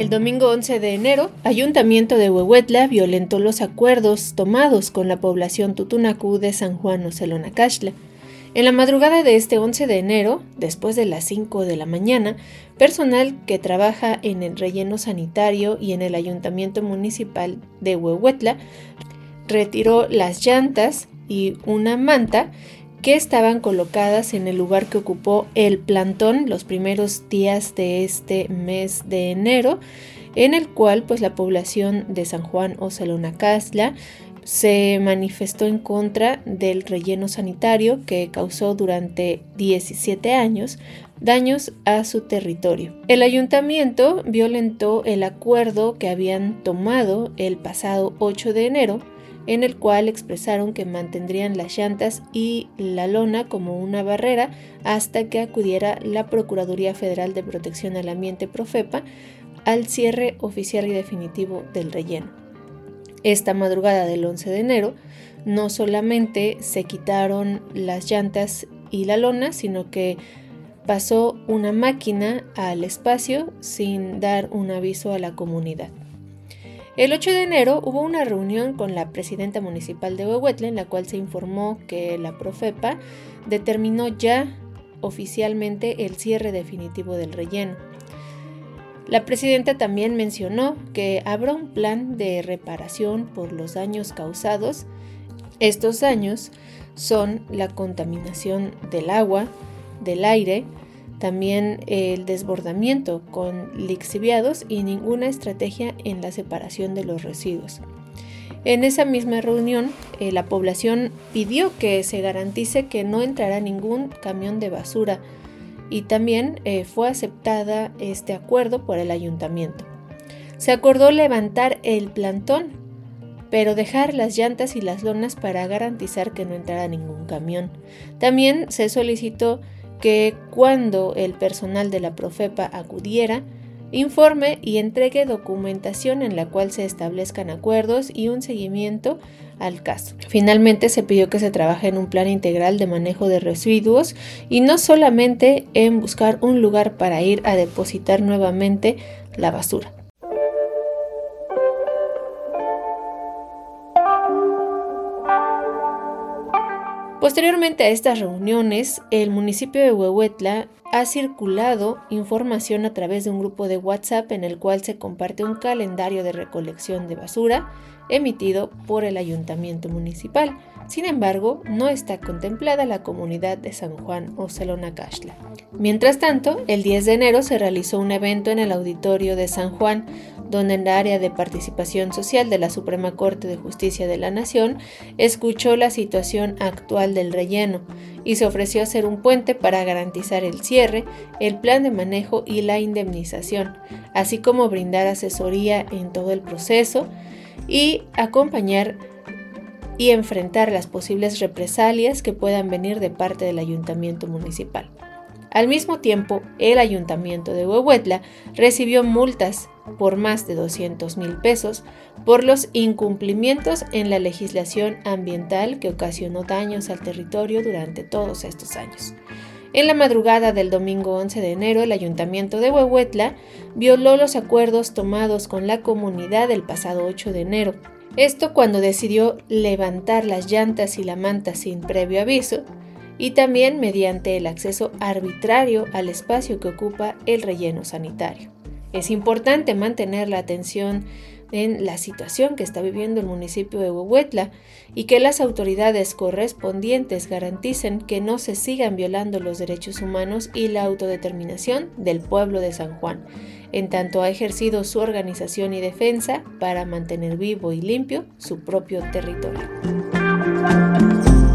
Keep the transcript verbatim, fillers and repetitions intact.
El domingo once de enero, Ayuntamiento de Huehuetla violentó los acuerdos tomados con la población Tutunacú de San Juan Ocelonacashla. En la madrugada de este once de enero, después de las cinco de la mañana, personal que trabaja en el relleno sanitario y en el Ayuntamiento Municipal de Huehuetla retiró las llantas y una manta que estaban colocadas en el lugar que ocupó el plantón los primeros días de este mes de enero, en el cual pues la población de San Juan Ocelonacashla se manifestó en contra del relleno sanitario que causó durante diecisiete años daños a su territorio. El ayuntamiento violentó el acuerdo que habían tomado el pasado ocho de enero, en el cual expresaron que mantendrían las llantas y la lona como una barrera hasta que acudiera la Procuraduría Federal de Protección al Ambiente Profepa al cierre oficial y definitivo del relleno. Esta madrugada del once de enero no solamente se quitaron las llantas y la lona, sino que pasó una máquina al espacio sin dar un aviso a la comunidad. El ocho de enero hubo una reunión con la presidenta municipal de Huehuetla en la cual se informó que la Profepa determinó ya oficialmente el cierre definitivo del relleno. La presidenta también mencionó que habrá un plan de reparación por los daños causados. Estos daños son la contaminación del agua, del aire, también el desbordamiento con lixiviados y ninguna estrategia en la separación de los residuos. En esa misma reunión, eh, la población pidió que se garantice que no entrará ningún camión de basura y también eh, fue aceptada este acuerdo por el ayuntamiento. Se acordó levantar el plantón, pero dejar las llantas y las lonas para garantizar que no entrara ningún camión. También se solicitó que cuando el personal de la Profepa acudiera, informe y entregue documentación en la cual se establezcan acuerdos y un seguimiento al caso. Finalmente se pidió que se trabaje en un plan integral de manejo de residuos y no solamente en buscar un lugar para ir a depositar nuevamente la basura. Posteriormente a estas reuniones, el municipio de Huehuetla ha circulado información a través de un grupo de WhatsApp en el cual se comparte un calendario de recolección de basura emitido por el ayuntamiento municipal. Sin embargo, no está contemplada la comunidad de San Juan Ocelonacashla. Mientras tanto, el diez de enero se realizó un evento en el auditorio de San Juan, donde en la área de participación social de la Suprema Corte de Justicia de la Nación escuchó la situación actual del relleno y se ofreció hacer un puente para garantizar el cierre, el plan de manejo y la indemnización, así como brindar asesoría en todo el proceso y acompañar y enfrentar las posibles represalias que puedan venir de parte del ayuntamiento municipal. Al mismo tiempo, el ayuntamiento de Huehuetla recibió multas por más de doscientos mil pesos por los incumplimientos en la legislación ambiental que ocasionó daños al territorio durante todos estos años. En la madrugada del domingo once de enero, el ayuntamiento de Huehuetla violó los acuerdos tomados con la comunidad el pasado ocho de enero. Esto cuando decidió levantar las llantas y la manta sin previo aviso, y también mediante el acceso arbitrario al espacio que ocupa el relleno sanitario. Es importante mantener la atención en la situación que está viviendo el municipio de Huehuetla y que las autoridades correspondientes garanticen que no se sigan violando los derechos humanos y la autodeterminación del pueblo de San Juan, en tanto ha ejercido su organización y defensa para mantener vivo y limpio su propio territorio.